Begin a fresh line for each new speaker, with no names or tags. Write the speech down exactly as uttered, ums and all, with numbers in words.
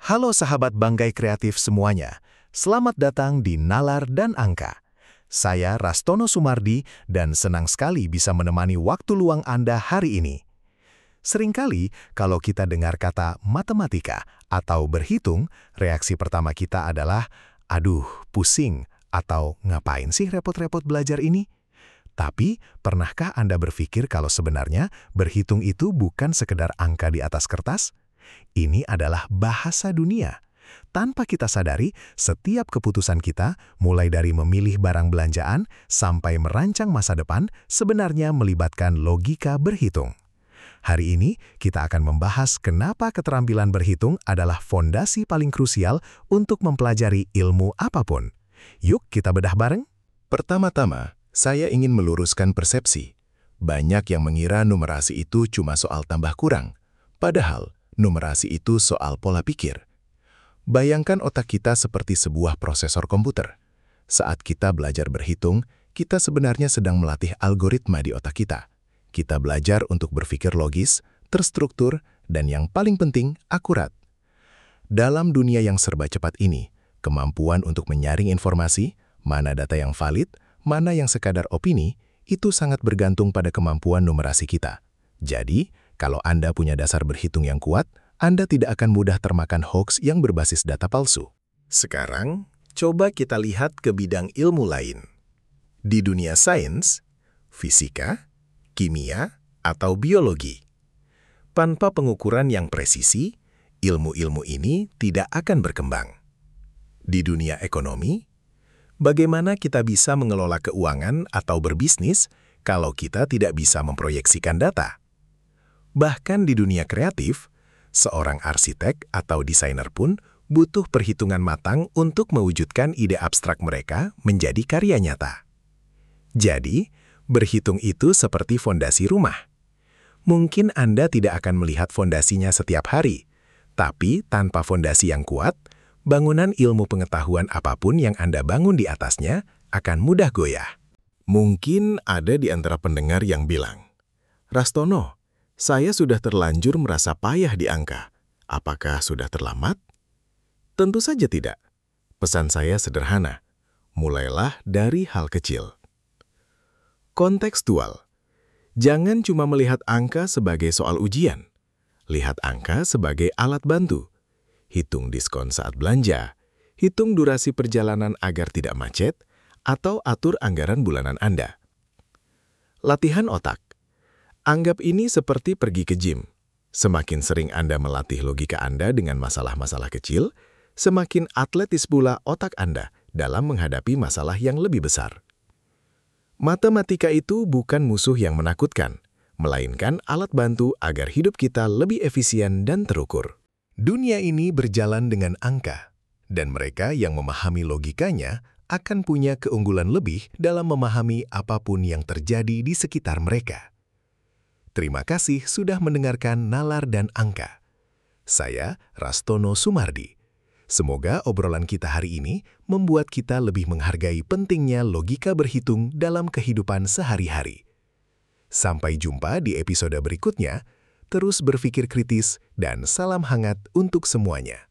Halo sahabat Banggai Kreatif semuanya, selamat datang di Nalar dan Angka. Saya Rastono Sumardi dan senang sekali bisa menemani waktu luang Anda hari ini. Seringkali kalau kita dengar kata matematika atau berhitung, reaksi pertama kita adalah, aduh pusing, atau ngapain sih repot-repot belajar ini? Tapi, pernahkah Anda berpikir kalau sebenarnya berhitung itu bukan sekedar angka di atas kertas? Ini adalah bahasa dunia. Tanpa kita sadari, setiap keputusan kita, mulai dari memilih barang belanjaan sampai merancang masa depan, sebenarnya melibatkan logika berhitung. Hari ini, kita akan membahas kenapa keterampilan berhitung adalah fondasi paling krusial untuk mempelajari ilmu apapun. Yuk kita bedah bareng.
Pertama-tama, saya ingin meluruskan persepsi. Banyak yang mengira numerasi itu cuma soal tambah kurang. Padahal, numerasi itu soal pola pikir. Bayangkan otak kita seperti sebuah prosesor komputer. Saat kita belajar berhitung, kita sebenarnya sedang melatih algoritma di otak kita. Kita belajar untuk berpikir logis, terstruktur, dan yang paling penting, akurat. Dalam dunia yang serba cepat ini, kemampuan untuk menyaring informasi, mana data yang valid, mana yang sekadar opini, itu sangat bergantung pada kemampuan numerasi kita. Jadi, kalau Anda punya dasar berhitung yang kuat, Anda tidak akan mudah termakan hoax yang berbasis data palsu.
Sekarang, coba kita lihat ke bidang ilmu lain. Di dunia sains, fisika, kimia, atau biologi. Tanpa pengukuran yang presisi, ilmu-ilmu ini tidak akan berkembang. Di dunia ekonomi, bagaimana kita bisa mengelola keuangan atau berbisnis kalau kita tidak bisa memproyeksikan data? Bahkan di dunia kreatif, seorang arsitek atau desainer pun butuh perhitungan matang untuk mewujudkan ide abstrak mereka menjadi karya nyata. Jadi, berhitung itu seperti fondasi rumah. Mungkin Anda tidak akan melihat fondasinya setiap hari, tapi tanpa fondasi yang kuat, bangunan ilmu pengetahuan apapun yang Anda bangun di atasnya akan mudah goyah.
Mungkin ada di antara pendengar yang bilang, Rastono, saya sudah terlanjur merasa payah di angka. Apakah sudah terlambat? Tentu saja tidak. Pesan saya sederhana. Mulailah dari hal kecil. Kontekstual. Jangan cuma melihat angka sebagai soal ujian. Lihat angka sebagai alat bantu. Hitung diskon saat belanja, hitung durasi perjalanan agar tidak macet, atau atur anggaran bulanan Anda. Latihan otak. Anggap ini seperti pergi ke gym. Semakin sering Anda melatih logika Anda dengan masalah-masalah kecil, semakin atletis pula otak Anda dalam menghadapi masalah yang lebih besar. Matematika itu bukan musuh yang menakutkan, melainkan alat bantu agar hidup kita lebih efisien dan terukur.
Dunia ini berjalan dengan angka, dan mereka yang memahami logikanya akan punya keunggulan lebih dalam memahami apapun yang terjadi di sekitar mereka. Terima kasih sudah mendengarkan Nalar dan Angka. Saya Rastono Sumardi. Semoga obrolan kita hari ini membuat kita lebih menghargai pentingnya logika berhitung dalam kehidupan sehari-hari. Sampai jumpa di episode berikutnya. Terus berpikir kritis dan salam hangat untuk semuanya.